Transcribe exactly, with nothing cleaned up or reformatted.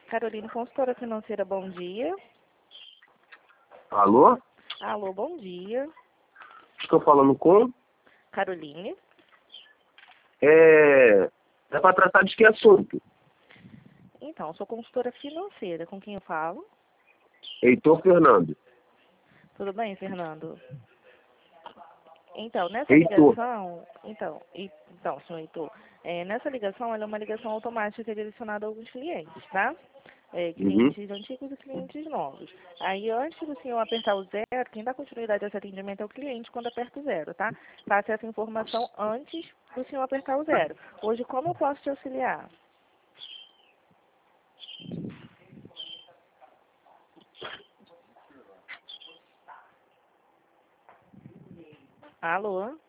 Carolina, consultora financeira, bom dia. Alô? Alô, bom dia. Estou falando com? Caroline. É... É para tratar de que assunto? Então, sou consultora financeira. Com quem eu falo? Heitor Fernando. Tudo bem, Fernando? Então, nessa Heitor. ligação... Então, e- então senhor Heitor, é, nessa ligação, ela é uma ligação automática que é direcionada a alguns clientes, tá? É, Uhum. clientes antigos e clientes novos. Aí, antes do senhor apertar o zero, quem dá continuidade a esse atendimento é o cliente quando aperta o zero, tá? Passe essa informação antes do senhor apertar o zero. Hoje, como eu posso te auxiliar? Alô?